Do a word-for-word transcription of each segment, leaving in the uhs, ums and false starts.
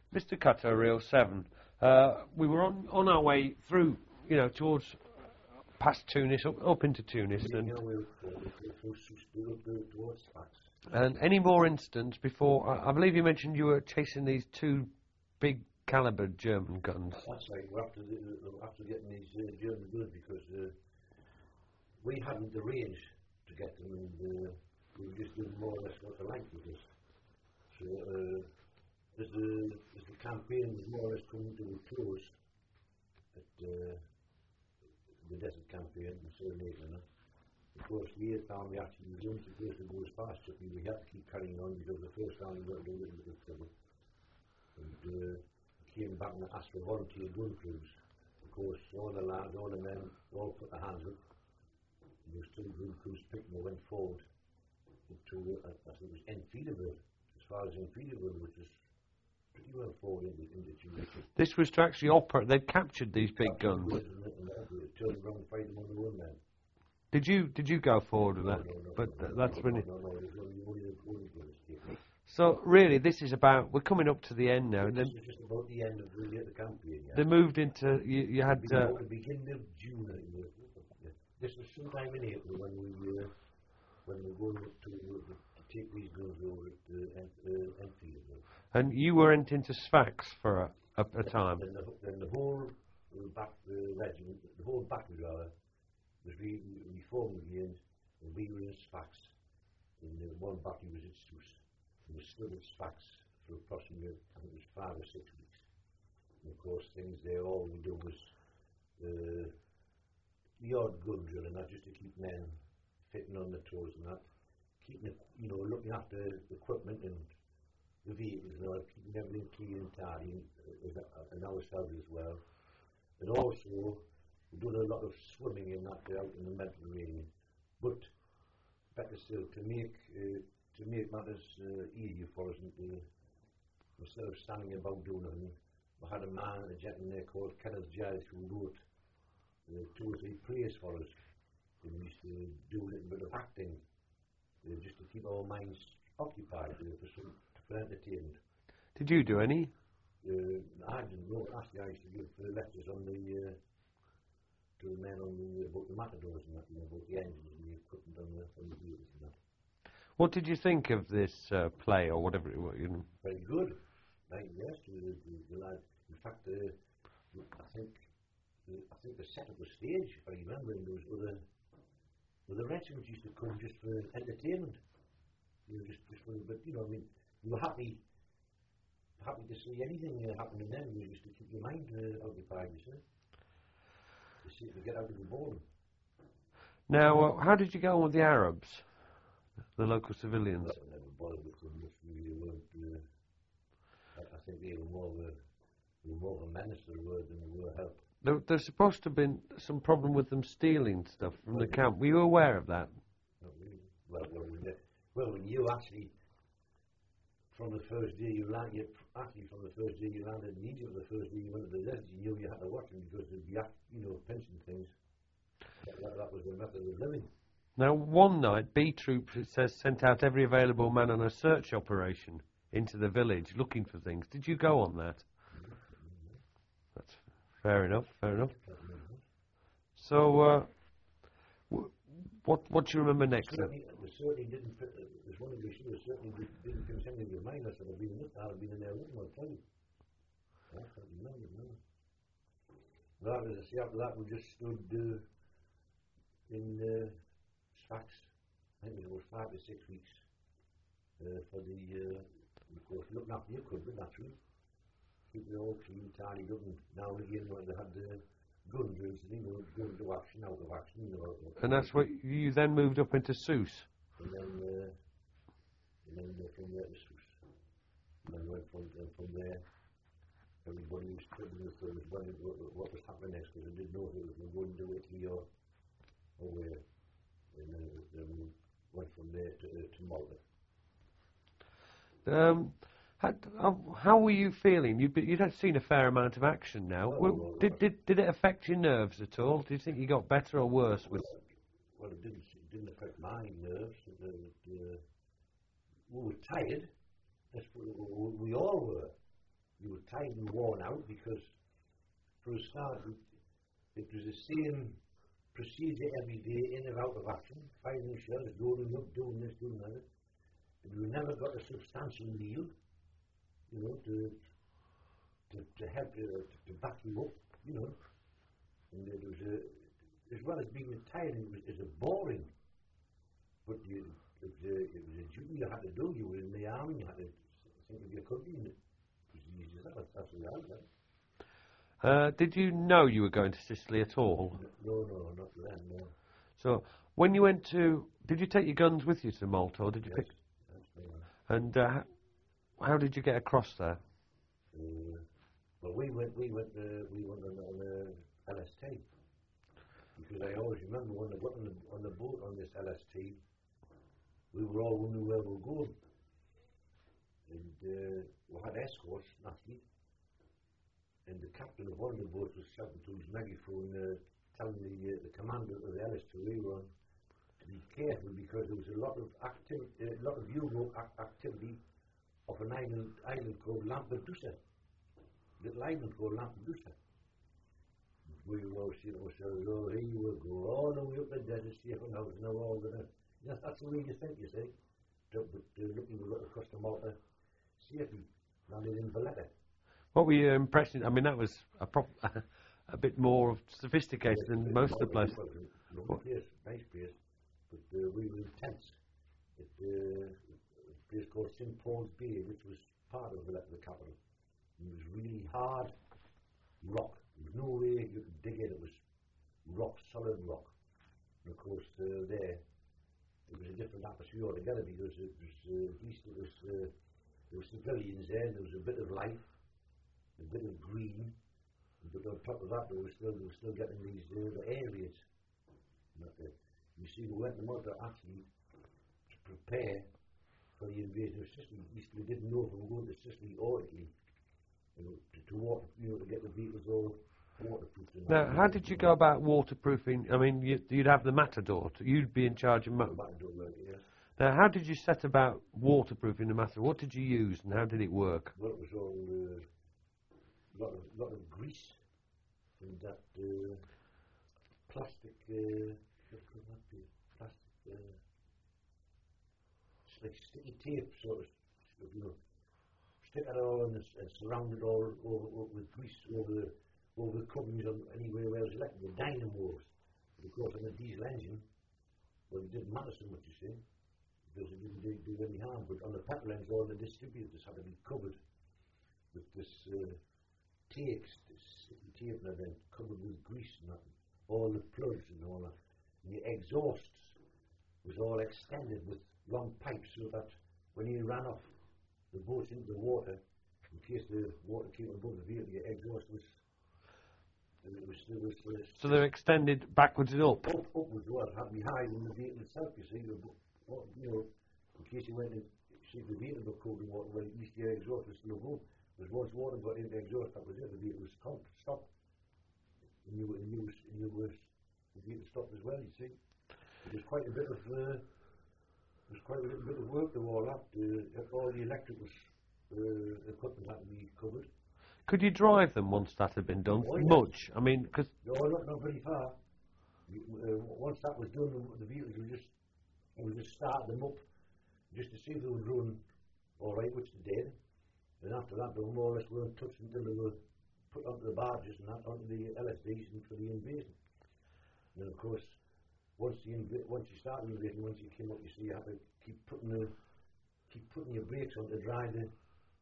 Mister Cato Reel seven, uh, we were on, on our way through, you know, towards past Tunis, up, up into Tunis, and, and any more incidents before, I, I believe you mentioned you were chasing these two big caliber German guns. That's right, we're after, the, we're after getting these uh, German guns because uh, we hadn't the range to get them, and uh, we were just doing more or less what they liked with us. So, uh, as the, as the campaign was more or less coming to a close at uh, the desert campaign in Southern England, of course the eighth Army actually was only supposed to go as fast as we had to keep carrying on because the first Army got into a little bit of trouble. And uh, came back and asked for volunteer gun crews. Of course, all the lads, all the men, all put their hands up. There was two gun crews picked and went forward to, uh, I think it was Enfeebleville, as far as Enfeebleville, which is pretty well forward into, into Tunisia. This was to actually operate, they'd captured these big guns. Turned around and fired them on their own men. Did you, did you go forward with that? No, no, no, but no, th no, that's no, when no, it... no, no, there's only, only, only guns taken. So really, this is about, we're coming up to the end now. This Then is just about the end of the, the campaign, yeah. they moved into, you, you had... Uh, the beginning of June, I think. Yeah. This was sometime in April when we uh, when we were going up to, uh, to take these guns over at uh, uh, Enfeebleville. and you weren't into Sfax for a, a, a time. Then the, then the whole uh, back the regiment, the whole battle rather, was re reformed again, and we were in Sfax. And uh, one battle was at Sousse. And we stood at Sfax for approximately, I think it was five or six weeks. And of course, things there, all we did was uh, the odd gun drill, and that just to keep men fitting on the toes and that, keeping it, you know, looking after the equipment and the vehicles and all, keeping everything clean and tidy, and, uh, and ourselves as well. And also, we done a lot of swimming in that out in the Mediterranean. But better still, to make uh, to make matters uh, easier for us, and uh, instead of standing about doing anything, we had a man, a gentleman there called Kenneth Giles, who wrote uh, two or three plays for us. And we used to do a little bit of acting, uh, just to keep our minds occupied uh, for some for entertainment. Did you do any? Uh, I didn't know. Actually, I used to give uh, lectures on the uh, to the men on the about the matadors and that, you know, about the engines and the equipment on the on the wheels and that. What did you think of this uh, play or whatever it was? You know? Very good. Like yes, the, the, the lad. In fact, uh, I think the, I think the setup the stage. If I remember, and there was other other regiments used to come just for entertainment. You know, just just for, but you know, I mean, you were happy happy to see anything uh, happening then. You used to keep your mind uh, occupied, you see. To see to get out of the boredom. Now, uh, how did you go on with the Arabs, the local civilians? I never bothered with them. Much really weren't. Uh, I, I think they were more of a, they were more of a menace to the word than they were help. There, there's supposed to have been some problem with them stealing stuff from the camp. Were you aware of that? Not really. Well, well, when you, well, when you actually, from the first day you landed, actually from the first day you landed in Egypt, the first day you went to the desert, you knew you had to watch them because they'd be, you know, pinching things. That, that, that was the method of living. Now, one night, B Troop, it says, sent out every available man on a search operation into the village looking for things. Did you go on that? That's fair enough, fair enough. So, uh, w what what do you remember next? Certainly, we certainly didn't fit, uh, there's one of the issues, certainly did, didn't fit anything in your mind. I said, I've been, I've been in there looking, I'll tell you. I can't remember, no. That was, see, after that we just stood uh, in uh, Sfax. I think it was five to six weeks uh, for the, uh, of course, looking after your equipment, naturally. Keeping it all clean, tidied up, and now and again when they had the gun drills, you know, going to action, out of action, you know. And that's what you then moved up into Sousse. And then, uh, and then uh, from there to Sousse. And then went from, uh, from there, everybody was tripping with uh, what, what was happening next, because they didn't know if it was going to Italy or, or where. And then, then we went from there to, uh, to Malta. Um, how, how were you feeling? You'd, be, you'd have seen a fair amount of action now. Well, well, well, did, did, did it affect your nerves at all? Do you think you got better or worse? With well, well it, didn't, it didn't affect my nerves. It, it, uh, we were tired. That's what we, we all were. You were tired and worn out because for a start it, it was the same procedure every day, in and out of action, firing shells, rolling up, doing this, doing that. And we never got a substantial meal, you know, to to, to help uh, to, to back you up, you know. And it was a, as well as being tiring, it was, it was boring. But you, it, was a, it was a duty you had to do. You were in the army, you had to think of your country, and it was as easy as that. That's what I was. Uh, did you know you were going to Sicily at all? No, no, not then, no. So, when you went to, did you take your guns with you to Malta, or did you Yes, pick? that's me. And uh, how did you get across there? Uh, well, we went, we went, uh, we went on, on the L S T because I always remember when I got on the on the boat on this L S T, we were all wondering where we were going, and uh, we had escorts naturally. And the captain of one of the boats was shouting to his megaphone, uh, telling the uh, the commander of the L S T we were on to be careful because there was a lot of activity, a uh, lot of U-boat ac activity off an island island called Lampedusa, little island called Lampedusa. We were saying to ourselves, oh, here you will go all the way up the desert, safe and house, now all gonna. You know, that's the way you think, you see. But uh, looking across the Malta safely, landed in Valletta. What were your impressions? I mean, that was a, prop, a bit more sophisticated Yeah, than most of the place. places. Lovely place, nice place, but uh, we were intense. At uh, a place called Saint Paul's Bay, which was part of the, the capital. It was really hard rock. There was no way you could dig it. It was rock, solid rock. And of course, uh, there it was a different atmosphere altogether because it was uh, at least it was uh, there were civilians there. There was a bit of life. A bit of green, but on top of that, they were still, they were still getting these uh, the air raids. Uh, you see, we went to Malta actually to prepare for the invasion of Sicily. At least we didn't know if we were going to Sicily or Italy, you know, to, to water, you know, to get the vehicles all waterproof. Now, how did you go about waterproofing? I mean, you, you'd have the Matador. You'd be in charge of. Ma Yes. Now, how did you set about waterproofing the Matador? What did you use, and how did it work? Well, it was all. Uh, lot of lot of grease and that uh, plastic uh, what could that be? Plastic uh, it's like sticky tape sort of, you know, stick it all and, and surround it all over, over with grease over the over the couplings on anywhere where it's electric, the dynamos. But of course on a diesel engine, well it didn't matter so much, you see, because it didn't do, do any harm, but on the petrol engines all the distributors had to be covered with this uh, takes this tape and then covered with grease and that, all the plugs and all that. And the exhaust was all extended with long pipes so that when you ran off the boat into the water, in case the water came above the vehicle, the exhaust was. And it was, it was, it was So they're extended backwards and up. Up, upwards, well, it had to be higher than the vehicle itself, you see. The, you know, in case you went and see if the vehicle got covered in water, well, at least the exhaust was still going. Because once water got into the exhaust, that was it, the vehicle was stopped. stopped. And you, and you, was, and you was, the vehicle stopped as well, you see. It was quite a bit of, uh, it was quite a little bit of work to all that. Uh, all the electrical uh, equipment had to be covered. Could you drive them once that had been done? Oh, yes. Much? I mean, because... No, not, not very far. You, uh, once that was done, the, the vehicles were just, we just started them up, just to see if they were running all right, which they did. And after that, they were more or less weren't touched until they were put onto the barges and that, onto the L S Ds and for the invasion. And of course, once you once you start the invasion, once you came up, you see you have to keep putting the keep putting your brakes on to dry the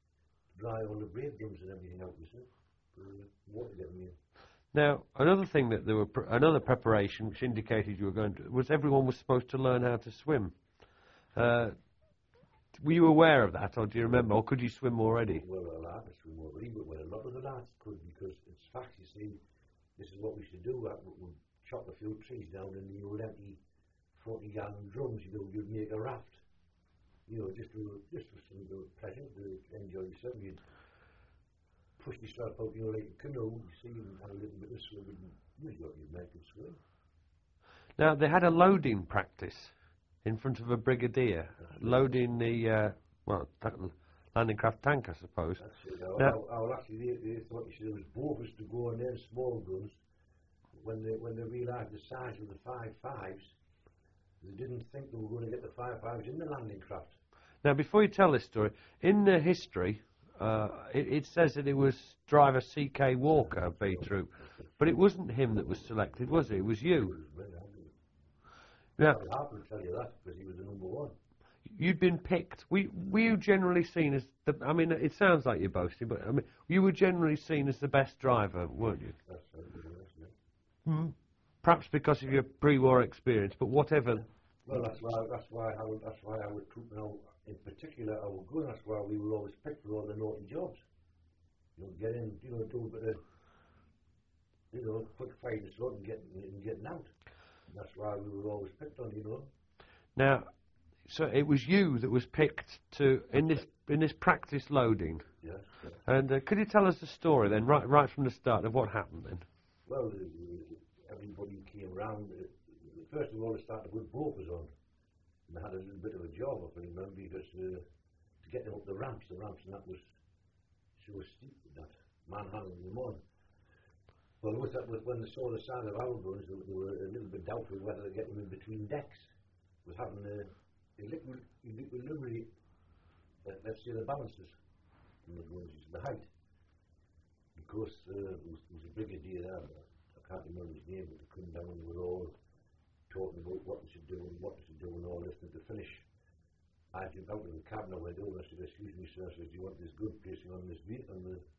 dry all the brake drums and everything out, you see, for the water getting in. Now, another thing that there were, pr another preparation which indicated you were going to, was everyone was supposed to learn how to swim. Uh, were you aware of that, or do you remember, or could you swim already? Well, a lot of swim already, but well, a lot of the lads could, because it's facts, you see, this is what we should do, we'll chop a few trees down and you would empty forty gallon drums, you know, you'd make a raft. You know, just to, just for some pleasure, to enjoy yourself. You'd push yourself out, you know, like a canoe, you see, and have a little bit of swimming. You've got your make it swim. Now, they had a loading practice in front of a brigadier, loading the, uh, well, that, landing craft tank, I suppose. That's it. I, Now, I, I will actually, they, they thought you should, there was both to go on them small guns. When they, when they realised the size of the five fives, they didn't think they were going to get the five fives in the landing craft. now, before you tell this story, in the history, uh, it, it says that it was driver C K Walker, B Troop, but it wasn't him that was selected, was it? It was you. Now, I'll happily tell you that, because he was the number one. you'd been picked. Were, were you generally seen as the? I mean, it sounds like you're boasting, but I mean, you were generally seen as the best driver, weren't you? That's right, yes, yeah. Mm. Perhaps because of your pre-war experience, but whatever. Well, that's why, that's why I would, that's why I would troop now, in particular, I would go, and that's why we were always picked for all the naughty jobs. You know, get in, you know, do a bit of, you know, quick fight and sort and get, and getting out. And that's why we were always picked on, you know. Now, so it was you that was picked to in this in this practice loading. Yes. yes. And uh, could you tell us the story then, right right from the start of what happened then? Well, uh, everybody came round. Uh, first of all, they started with brokers on. And they had a little bit of a job, I can remember, because uh, to get them up the ramps, the ramps and that was so steep with that, manhandling them on. Well, with that, with when they saw the side of our guns, they, they were a little bit doubtful whether to get them in between decks. With having a, a liquid, equilibrium, uh, let's say the balances, in the guns, the height. Because uh, there was, was a brigadier there, I can't remember his name, but they come down and we were all talking about what they should do and what they should do and all this. And to finish, I jumped out of the cabinet window and I said, "Excuse me, sir," I said, "do you want this gun placing on this beat, on the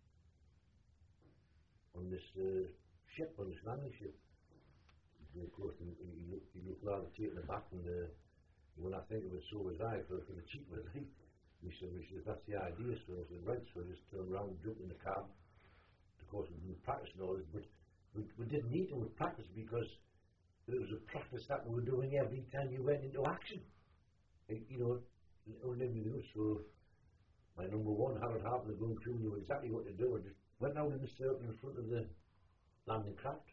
on this uh, ship, on this landing ship?" And of course, he, he, looked, he looked rather taken aback, and uh, when I think of it, so was I, for, for the cheap was he. He said, "We said, that's the idea." So I said, "Right." So I just turned around, jumped in the cab. Of course, we'd been practicing all this, but we, we didn't need to practice because there was a practice that we were doing every time you went into action. And, you know, only we knew. So my number one, Harold Harper, the gun crew, knew exactly what to do. I just went out in the circle in front of the landing craft.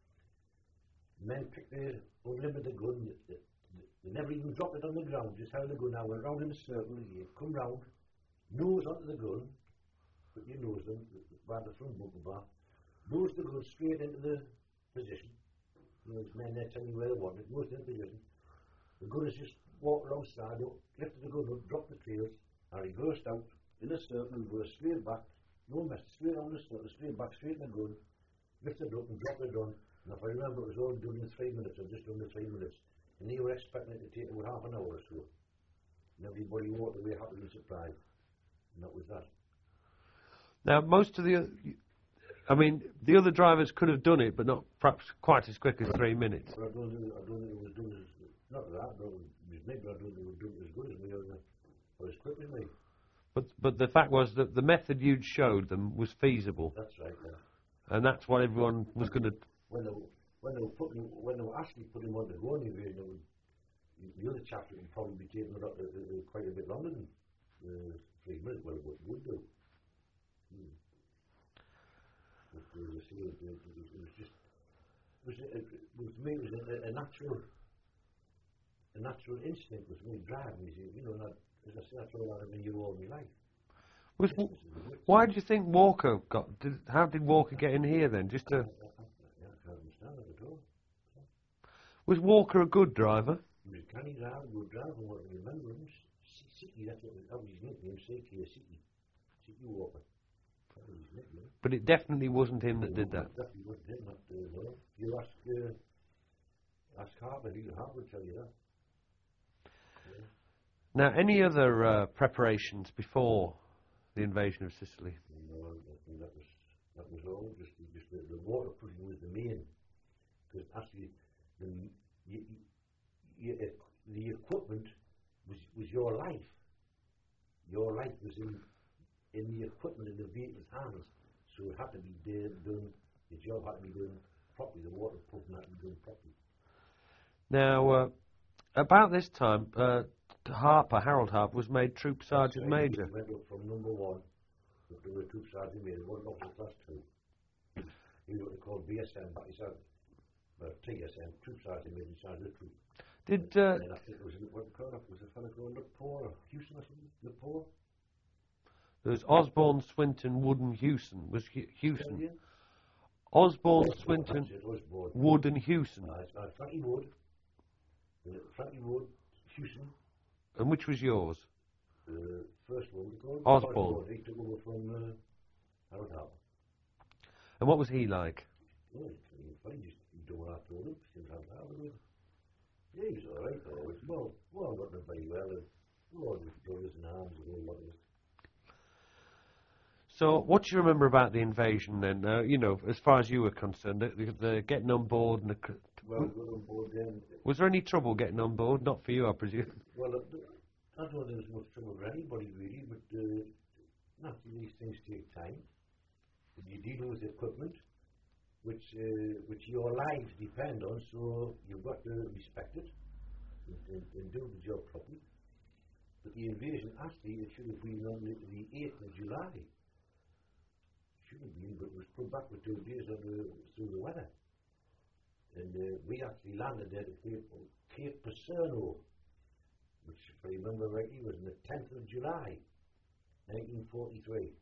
Men picked the unlimited gun. They, they, they never even dropped it on the ground. Just held the gun out, went round in a circle. You come round, nose onto the gun, put your nose in by the front bumper bar, nose the gun straight into the position. You know, there's men there telling you where they want it, nose into the position. The gun is just walked alongside, lifted the gun up, dropped the trails, and reversed out in a circle, reversed straight back, no mess, straight on the circle, straight back, straight in the gun, lifted it up and dropped the gun. And if I remember, it was all done in three minutes, or just under three minutes. And they were expecting it to take about half an hour or so. And everybody walked away happy and surprised. And that was that. Now, most of the, I mean, the other drivers could have done it, but not perhaps quite as quick as three minutes. But I don't think, I don't think it was done as, not that, I don't think it was me, but I don't think it was done as good as me, or, or as quick as me. But but the fact was that the method you'd showed them was feasible. That's right, yeah. And that's what everyone was going to. When they, when they were putting, when they were actually putting him on the go anyway, you know, the other chapter would probably be taking a lot, uh, uh, quite a bit longer than uh, three minutes, well, what it would do. Hmm. But, uh, see, it, it, it, was, it was just, it was, it, it was, to me, it was a, a natural, a natural instinct with me driving. You know, not, as I say, that's all I've been all my life. Was, why do you think Walker got? Did, how did Walker get in here then? Just to. Yeah, I can't understand it at all. Was Walker a good driver? He was a canny driver, good driver, what I remember him. Siki, that's what that was his nickname, Siki, Siki. Siki Walker. That was his nickname. But it definitely wasn't him that no, did that. It definitely wasn't him, that, uh, no. You ask, uh, ask Harper, he'll Harper will tell you that. Yeah. Now, any other uh, preparations before the invasion of Sicily? No, I think that was, that was all. Just, just the, the water pushing was the main. Because actually, the, you, you, you, the equipment was, was your life. Your life was in, in the equipment in the vehicle's hands. So it had to be done, the job had to be done properly, the water pumping had to be done properly. Now, uh, about this time, uh, Harper, Harold Harper, was made Troop Sergeant right. Major. He went up from number one up to a Troop Sergeant Major, one officer class two. He was what they called B S M, but he said, uh, T S M, Troop Sergeant Major, Sergeant of Troop. Did uh, and I think it was, what they called it, was a fellow called Lepore, or Houston or something, Lepore? There was Osborne, Swinton, Wood and Hewson. Was Hu- Hewson? Again? Osborne, Osborne, Swinton, that's it, Osborne. Wood and Hewson. Uh, it's, uh, Frankie Wood, uh, Frankie Wood, Hewson, And which was yours? uh, first one we called Osborne. He took over from uh, Harold Harper. And what was he like? Oh, he's funny, just he don't want to told him, since Harold Harper did. Yeah, he's alright, though. It's well, well, not done very well. Uh, well, with brothers and arms and all that. So, what do you remember about the invasion then? Uh, you know, as far as you were concerned, the, the, the getting on board and the, c- Well, we got on board then. was there any trouble getting on board? Not for you, I presume. Well, uh, I don't think there was much trouble for anybody really, but uh, naturally these things take time. And you deal with equipment, which uh, which your lives depend on, so you've got to respect it and, and, and do the job properly. But the invasion, actually, it should have been on the, the eighth of July. Should have been, but it was put back for two days on the, through the weather. And uh, we actually landed there at Cape, Cape Pacerno, which, if I remember rightly, was on the tenth of July, nineteen forty-three.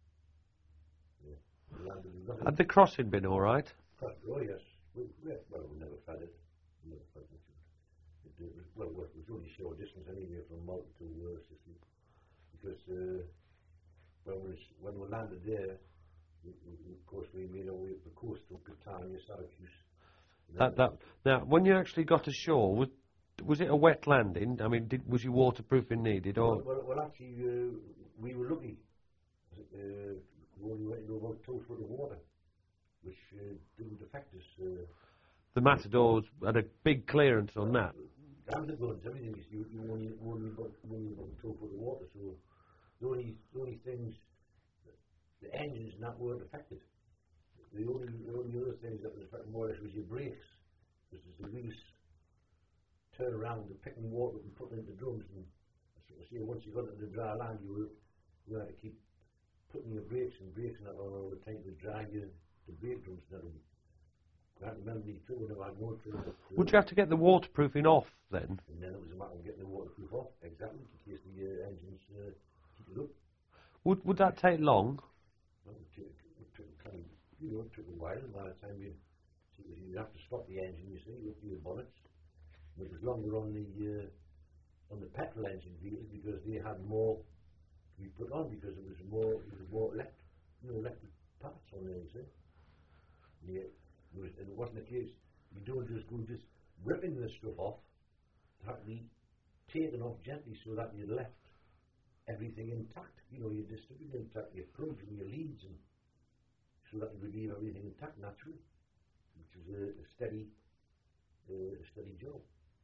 Yeah, we landed in nothing. Had the crossing been all right? Oh, yes. We, we, well, we never fed it. We never fed it. It, it was, well, it was only short distance anyway from Malta to uh, Sicily. Because uh, when, we, when we landed there, we, we, of course, we made our way up the coast to Catania, Syracuse. That that now, when you actually got ashore, was was it a wet landing? I mean, did, was your waterproofing needed, or Well, well, well actually, uh, we were lucky. Uh, we only went into about two foot of water, which uh, didn't affect us. Uh, the Matadors had a big clearance on that? and the guns, everything is you, you only only about only about two foot of water. So the only the only things, the engines and that weren't affected. The only the only other things that was affected more or less was your brakes, because as the wheels turn around and picking water and putting it into drums, and so see, once you got into the dry land, you were you had to keep putting your brakes and brakes and that all the time to dry your the brake drums and everything. I can't remember the two when I had no training. Would you have to get the waterproofing off then? And then it was a matter of getting the waterproof off, exactly, in case the uh, engines uh, heated up. Would would that take long? Well, it took, it took kind of, you know, it took a while. By the time you, you have to stop the engine, you see, with your bonnets. And it was longer on the uh, on the petrol engine vehicles because they had more to be put on because it was more it was more electric, you know, electric parts on there. You see, yeah, it, was, it wasn't a case you don't just go just ripping the stuff off. It had to be taken off gently so that you left everything intact. You know, your distributor intact, your plugs and your leads, and so that you would leave everything intact naturally, which is a, a steady, uh, a steady job.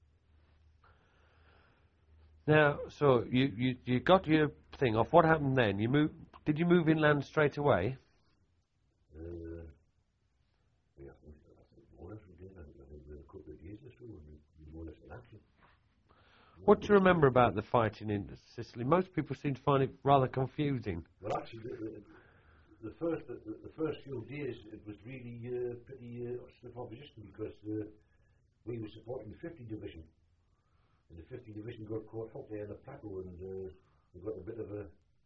Now, so you, you you got your thing off. What happened then? You move? Did you move inland straight away? Uh, yeah, I think, I think more or less we did. I think, I think we had a couple of years or so, and we, we more or less in action. What do you remember about the fighting in Sicily? Most people seem to find it rather confusing. Well, actually, the, the, the first the, the first few days it was really uh, pretty uh, stiff opposition because uh, we were supporting the fifty Division, and the fifty Division got caught up there in the plateau, and uh, we got a bit of a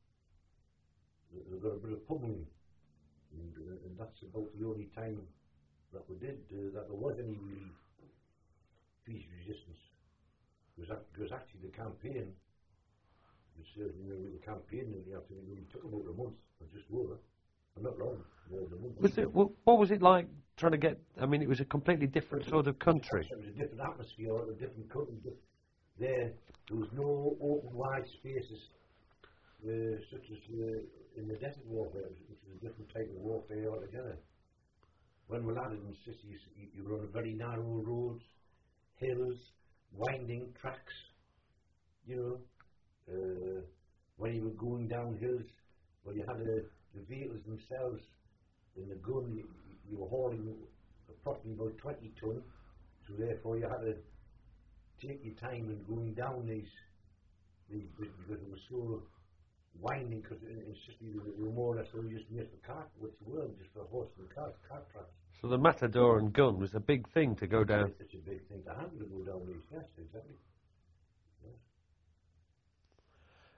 we got a bit of pummeling, and, uh, and that's about the only time that we did uh, that there was any really peace resistance. Because because actually the campaign, the, you know, the campaign in the afternoon really took about a month, or just over, and not long, more than a month. Was it? wh- What was it like trying to get? I mean, it was a completely different sort of country. It was a different atmosphere, a different country. Diff- there, there was no open, wide spaces, uh, such as uh, in the desert warfare, which is a different type of warfare altogether. When we landed in Sicily, you, you were on very narrow roads, hills, winding tracks, you know. Uh, when you were going down hills, well, you had a, the vehicles themselves in the gun, you, you were hauling approximately about twenty ton, so therefore you had to take your time in going down these, these because it was so winding, because in, in Sicily they were more or less only just made for cart, which were just for horse and cart, cart tracks. So the Matador and gun was a big thing to go down. It's a big thing to handle to go down these, yes, exactly. Yes.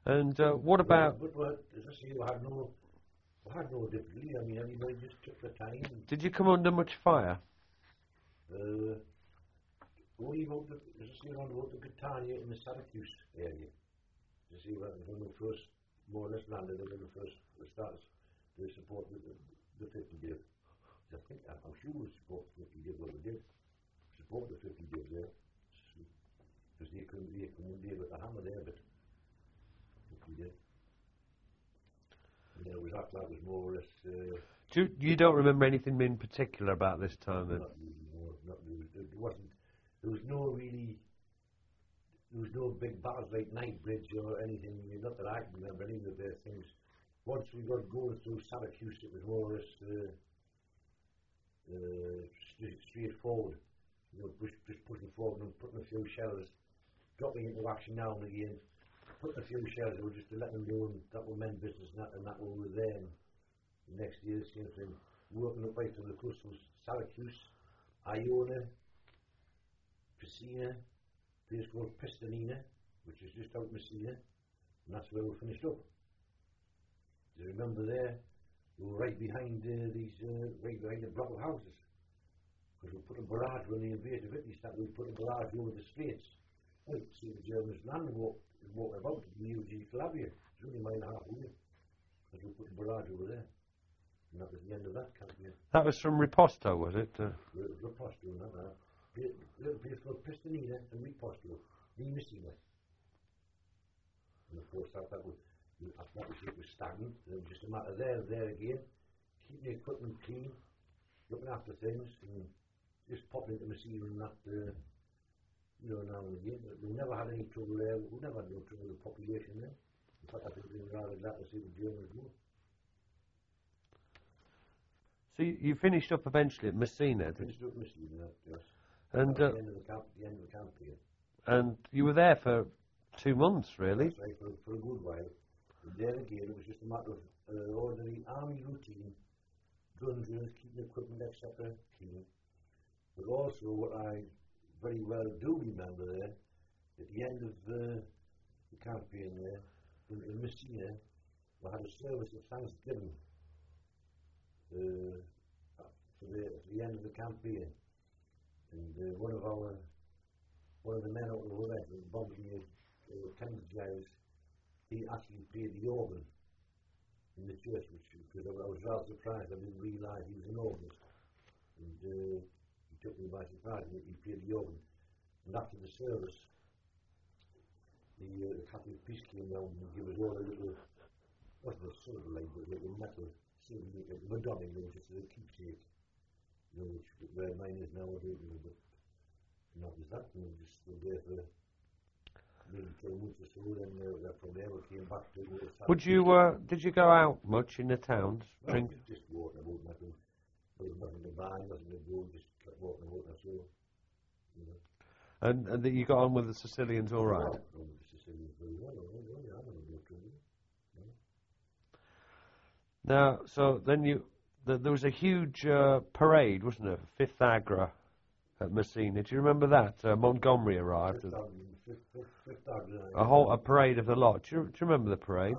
And uh, what about? But, but as I say, we had no, we had no difficulty. I mean, everybody just took their time. Did you come under much fire? Uh, only about the, as I say, around about the Catania in the Syracuse area. As I say, when we first more or less landed, when we first started to support the, the fifty day. I think I'm sure we support the fifty day. What we did, support the fifty days there, because they couldn't, they couldn't be able to hammer there, but fifty did. You know, it was after that was more or less. Uh, Do you, you don't remember anything in particular about this time then? Not really, more, not really. There wasn't. There was no really. There was no big battles like Knightsbridge or anything. Not that I can remember any of their things. Once we got going through Syracuse, it was more or less uh, uh, straight, straightforward. You know, just, just pushing forward and putting a few shells, dropping into action now and again, putting a few shells over just to let them know that we meant business and that, and that we were there. And the next year, the same thing. Working up right from the coast was Syracuse, Iona, Piscina, a place called Pistanina, which is just out Messina, and that's where we finished up. Do you remember there? We were right behind uh, these, uh, right behind the block of houses. Because we put a barrage when they invaded Italy, we put a barrage over the straits. Well, you see the Germans land and walk, walk about the U G Calabria. It's only a mile and a half away. Because we put a barrage over there. And that was the end of that campaign. That was from Riposto, was it? Uh, Riposto, not that. A little place called Pistanina and Riposto, near Messina. And of course, that, that was. After that, it was stagnant. It was just a matter there, there again, keeping the equipment clean, looking after things, and just popping into Messina and that, uh, you know, now and again. We never had any trouble there. We never had no trouble with the population there. In fact, I think we were rather glad to see the Germans go. so you, you finished up eventually at Messina, did Finished up Messina, yes. And At uh, the end of the camp, the end of the campaign. and you were there for two months, really. That's right, for, for a good while. And there again, it was just a matter of uh, ordinary army routine, gun drills, keeping equipment, et cetera clean. But also, what I very well do remember there, at the end of uh, the campaign there, in, in Messina, we had a service of Thanksgiving uh, for, the, for the end of the campaign. And uh, one of our, one of the men out of the red, Bombardier, uh, Kenneth Giles, he actually played the organ in the church, which because I was rather surprised. I didn't realise he was an organist, and uh, he took me by surprise. And he played the organ, and after the service, the, uh, the Catholic priest came down and gave us all a little, wasn't a silver leg, but a little metal silver uh, Madonna, you know, just as a keepsake, you know, which where mine is now. I don't know, but and that was that, and we just stood there for maybe two months or so. Then uh, from there we came back to. Uh, Would you? Uh, did you go out much in the towns? well, Drink? just, just walking about, nothing. There was nothing to buy, nothing to do. Just kept walking about. That's all. You know. And, and that you got on with the Sicilians all right? Well, I with the Sicilians very well. Oh, yeah, yeah, I don't know trouble. Now, so then you, the, there was a huge uh, parade, wasn't it? Fifth Agra at Messina. Do you remember that? Uh, Montgomery arrived. Fifth and Avenue, Fifth, Fifth, Fifth Avenue, a whole a parade of the lot. Do you, do you remember the parade?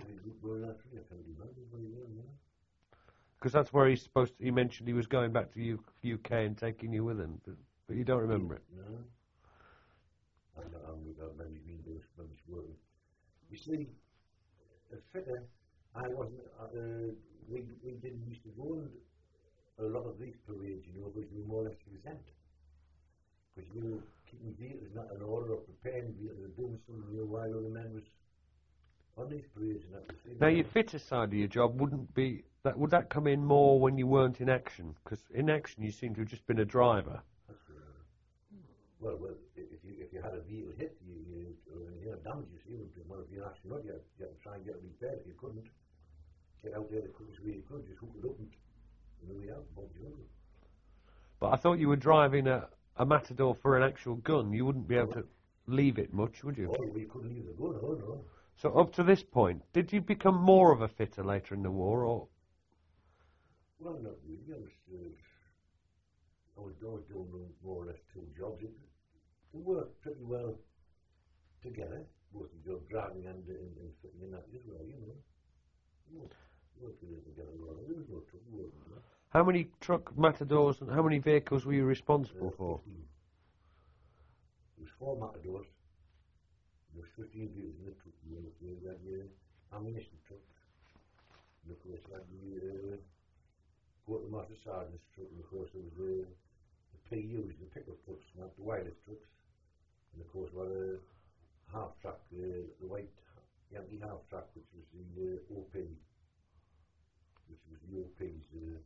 Because that's where he's supposed to. He mentioned he was going back to U, UK and taking you with him, but, but you don't remember it. No. I don't know, maybe been those months working. You see, at Fitter, I wasn't. Uh, we we didn't used to go on a lot of these parades, you know, because we were more or less exempt. Because you were keeping vehicles not in order or preparing vehicles or doing something, you know, while other men was on these parades and that was. Now, your fitter side of your job wouldn't be that. Would that come in more when you weren't in action? Because in action, you seem to have just been a driver. That's right. Well, well, if you if you had a vehicle hit, you you or you had damage, you see, well, if you're in action, you had, you had to try and get it repaired. If you couldn't, get out there the quickest way you could, just hook it up and and we out, bump you over. But I thought you were driving a, a Matador for an actual gun. You wouldn't be able to leave it much, would you? Oh, we couldn't leave the gun, oh no. So up to this point, did you become more of a fitter later in the war, or? Well, not really. I was, uh, I was, I was doing more or less two jobs. It, it worked pretty well together. both the job driving and, uh, and, and fitting in that as well, you know. Work, work together, well. There was no trouble working there. How many truck matadors and how many vehicles were you responsible Uh, for? fifteen. There was four matadors. There was fifteen vehicles in the truck. You know, we had the uh, ammunition truck. And of course, we had the uh, quartermaster sergeant's truck. And of course, there was uh, the P Us, the pickup trucks, not the wireless trucks. And of course, we had a half track, uh, the white Yankee half track, which was the uh, O P, which was the O P's. Uh,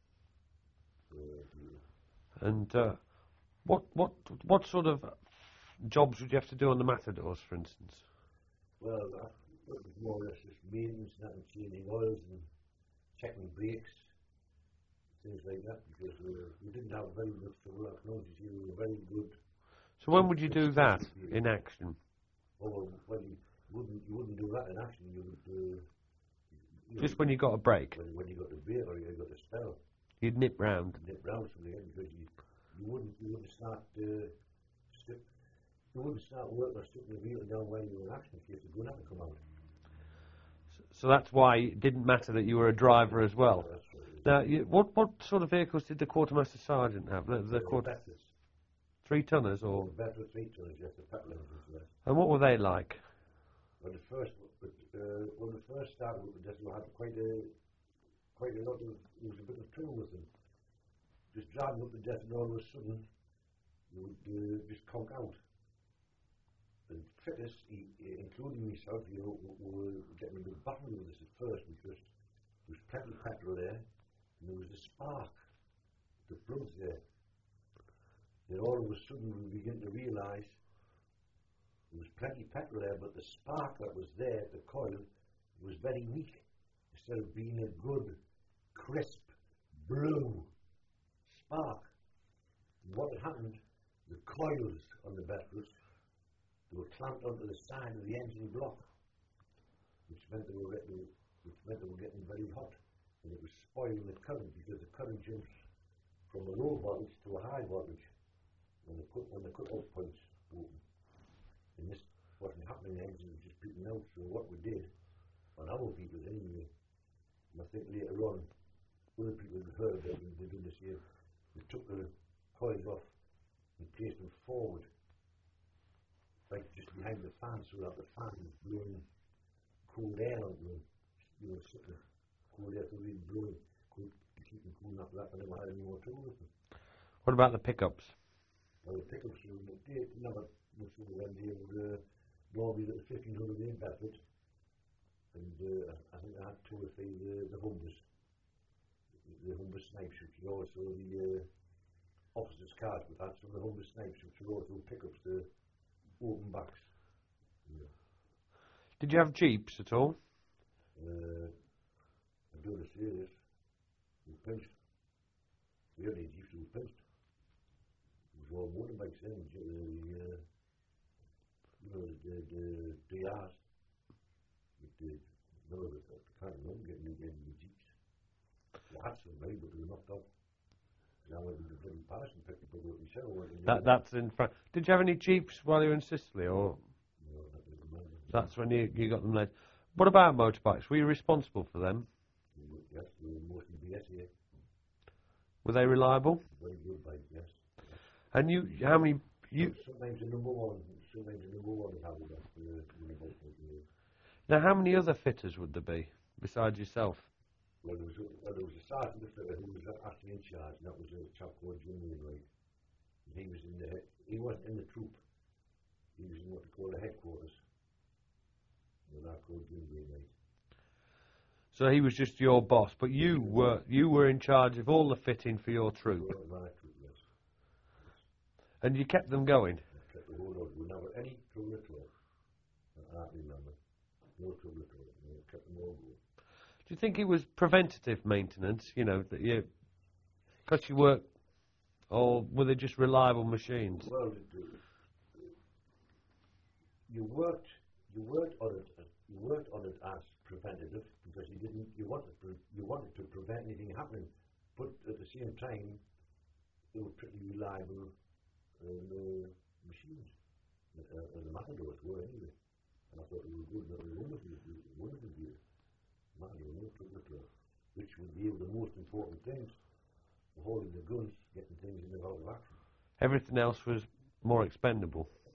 uh, the, And uh, what what what sort of jobs would you have to do on the matadors, for instance? Well, that was more or less just maintenance, not changing oils and checking brakes, things like that, because uh, we didn't have very much to work. No, we were very good. So when would you do that in action? Oh, well, you wouldn't, you wouldn't do that in action. You would. Uh, you Just know, when you got a break, when, when you got the break or you got the spell, you'd nip round. nip round something because you, you wouldn't, you wouldn't start. Uh, stick, you wouldn't start work or sticking the wheel down when you were in action in case the gun had to come out. So that's why it didn't matter that you were a driver as well. That's what it is. Now, you, what what sort of vehicles did the quartermaster sergeant have? The, the Uh, quarter, Betters. three tonners, or The better three tonners, yes, the petrol engines there. and what were they like? When the first, uh, when we first started with the desert, we had quite a, quite a lot of, there was a bit of trouble with them. Just driving up the desert, and all of a sudden, you would uh, just conk out. And fitters, e- e- including myself, you know, w- were getting a bit battle with this at first because there was plenty of petrol there, and there was a spark, the plugs there. Then all of a sudden, we begin to realise there was plenty of petrol there, but the spark that was there, the coil, was very weak. Instead of being a good, crisp, blue spark. And what had happened, the coils on the vessels, they were clamped onto the side of the engine block, which meant they were getting, which meant they were getting very hot, and it was spoiling the current because the current jumps from a low voltage to a high voltage when the cut when the cut off points open. And this wasn't happening, the engine was just peeking out. So what we did, on our people anyway, and I think later on, other people had heard about it, they did the same. We took the coils off and placed them forward, like just behind the fan, so that the fan was blowing cool air onto them. You know, sitting cool air, so really blowing, cool, to keep them cool enough that I never had any more trouble with them. What about the pickups? Well, the pickups were they never much of when they were uh, normally the fifteen hundred in Bedford, and uh, I think I had two or three the, the Humbers, the Humber Snipes, which were also the uh, officers' cars, but that's from the Humber Snipes, which were also pickups, the open backs. Yeah. Did you have jeeps at all? Uh, I'm doing a serious. We pinched. We had any jeeps, we pinched. It was all motorbikes then, the, uh, you know, the, the D Rs. With the, no, the, the, I can't remember getting, getting the jeeps. We had some maybe, but they were knocked off. And I went into bloody Paris and picked up a bloody show. That that's in front. Did you have any jeeps while you were in Sicily, or No, not really remember. that's when you you got them laid? What about motorbikes? Were you responsible for them? We were- Yes, we were mostly B S here. Were they reliable? Very good bike, yes. And you, how many? You Sometimes the number one, sometimes the number one is how we got the, the bike. Uh, now, how many other fitters would there be besides yourself? Well, there was a, well, there was a sergeant fitter who was actually in charge, and that was a chap called Jim Wainwright. And he was in the he- he wasn't in the troop. He was in what they call the headquarters. And that called Jim Wainwright. So he was just your boss, but you were you were in charge of all the fitting for your troop, Well, my troop, yes. and you kept them going. I kept the whole lot. We never any trouble at all. I can't remember. No trouble at all. We kept them all going. Do you think it was preventative maintenance? You know that you, because you work, or were they just reliable machines? Well, it, uh, you worked, you worked on it, uh, you worked on it as preventative because you didn't, you wanted, to, you wanted to prevent anything happening, but at the same time, they were pretty reliable uh, uh, machines, uh, uh, the Matadors were anyway. I thought it was good, that was wonderful, wonderful gear. Man, you know, took it to, which would be the most important things, holding the guns, getting things in and out of action. Everything else was more expendable.